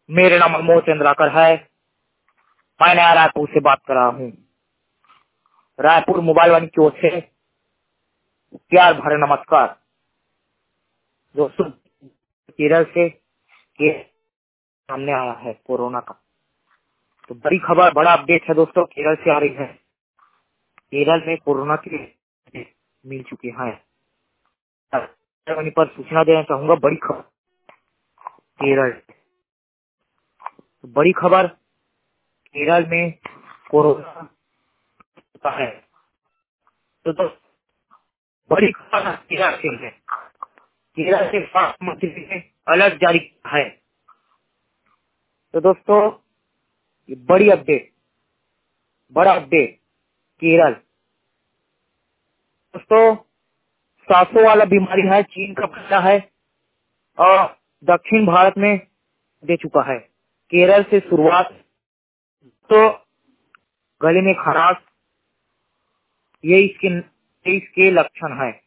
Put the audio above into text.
मेरा नाम अमोल चंद्राकर है। मैं नया रायपुर से बात कर रहा हूँ। रायपुर मोबाइल वाणी की ओर से प्यार भरे नमस्कार। दोस्तों, केरल से केस सामने आया है कोरोना का। तो बड़ी खबर, बड़ा अपडेट है दोस्तों, केरल से आ रही है। केरल में कोरोना के मिल चुके हैं। पर सूचना देना चाहूंगा, बड़ी खबर केरल। तो बड़ी खबर, केरल में कोरोना का है। तो बड़ी खबर केरल से है। केरल के स्वास्थ्य मंत्री ने अलर्ट जारी किया है। तो दोस्तों, ये बड़ी अपडेट, बड़ा अपडेट केरल। दोस्तों, सांसों वाला बीमारी है, चीन का फैला है और दक्षिण भारत में दे चुका है। केरल से शुरुआत। तो गले में खराश, ये इसके लक्षण है।